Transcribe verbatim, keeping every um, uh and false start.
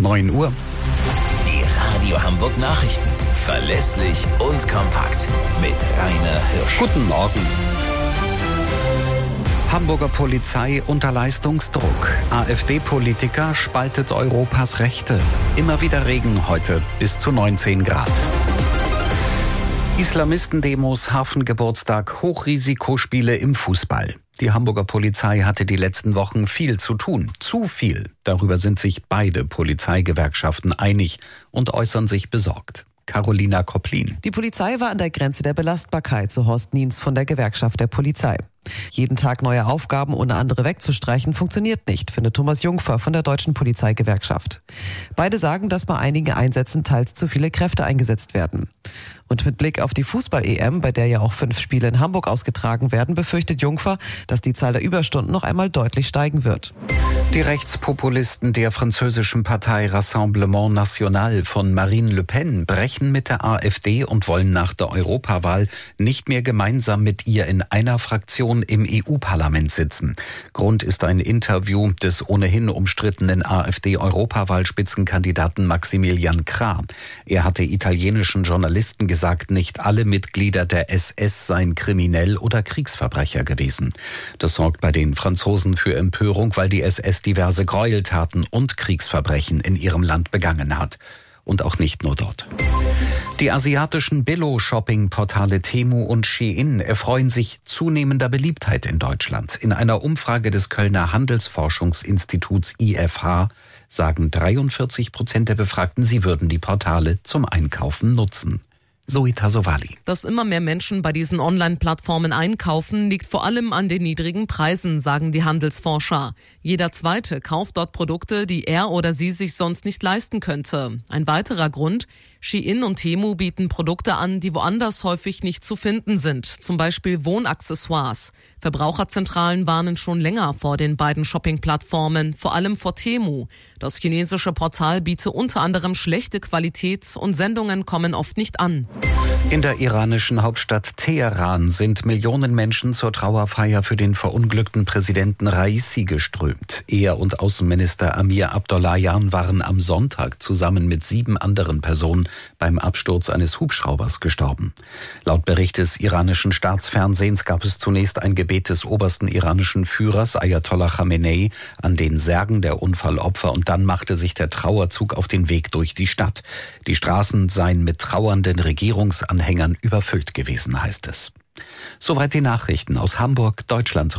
neun Uhr. Die Radio Hamburg Nachrichten. Verlässlich und kompakt. Mit Rainer Hirsch. Guten Morgen. Hamburger Polizei unter Leistungsdruck. AfD-Politiker spaltet Europas Rechte. Immer wieder Regen heute, bis zu neunzehn Grad. Islamistendemos, Hafengeburtstag, Hochrisikospiele im Fußball. Die Hamburger Polizei hatte die letzten Wochen viel zu tun. Zu viel. Darüber sind sich beide Polizeigewerkschaften einig und äußern sich besorgt. Carolina Kopplin. Die Polizei war an der Grenze der Belastbarkeit, so Horst Niens von der Gewerkschaft der Polizei. Jeden Tag neue Aufgaben ohne andere wegzustreichen, funktioniert nicht, findet Thomas Jungfer von der Deutschen Polizeigewerkschaft. Beide sagen, dass bei einigen Einsätzen teils zu viele Kräfte eingesetzt werden. Und mit Blick auf die Fußball-E M, bei der ja auch fünf Spiele in Hamburg ausgetragen werden, befürchtet Jungfer, dass die Zahl der Überstunden noch einmal deutlich steigen wird. Die Rechtspopulisten der französischen Partei Rassemblement National von Marine Le Pen brechen mit der AfD und wollen nach der Europawahl nicht mehr gemeinsam mit ihr in einer Fraktion im E U-Parlament sitzen. Grund ist ein Interview des ohnehin umstrittenen AfD-Europawahlspitzenkandidaten Maximilian Krah. Er hatte italienischen Journalisten gesagt, nicht alle Mitglieder der S S seien kriminell oder Kriegsverbrecher gewesen. Das sorgt bei den Franzosen für Empörung, weil die S S diverse Gräueltaten und Kriegsverbrechen in ihrem Land begangen hat. Und auch nicht nur dort. Die asiatischen Billo-Shopping-Portale Temu und Shein erfreuen sich zunehmender Beliebtheit in Deutschland. In einer Umfrage des Kölner Handelsforschungsinstituts I F H sagen dreiundvierzig Prozent der Befragten, sie würden die Portale zum Einkaufen nutzen. Zoe Tasovali. Dass immer mehr Menschen bei diesen Online-Plattformen einkaufen, liegt vor allem an den niedrigen Preisen, sagen die Handelsforscher. Jeder Zweite kauft dort Produkte, die er oder sie sich sonst nicht leisten könnte. Ein weiterer Grund: Shein und Temu bieten Produkte an, die woanders häufig nicht zu finden sind, zum Beispiel Wohnaccessoires. Verbraucherzentralen warnen schon länger vor den beiden Shopping-Plattformen, vor allem vor Temu. Das chinesische Portal biete unter anderem schlechte Qualität und Sendungen kommen oft nicht an. In der iranischen Hauptstadt Teheran sind Millionen Menschen zur Trauerfeier für den verunglückten Präsidenten Raisi geströmt. Er und Außenminister Amir Abdollahian waren am Sonntag zusammen mit sieben anderen Personen beim Absturz eines Hubschraubers gestorben. Laut Bericht des iranischen Staatsfernsehens gab es zunächst ein Gebet des obersten iranischen Führers Ayatollah Khamenei an den Särgen der Unfallopfer und dann machte sich der Trauerzug auf den Weg durch die Stadt. Die Straßen seien mit trauernden Regierungsanhängern überfüllt gewesen, heißt es. Soweit die Nachrichten aus Hamburg, Deutschland.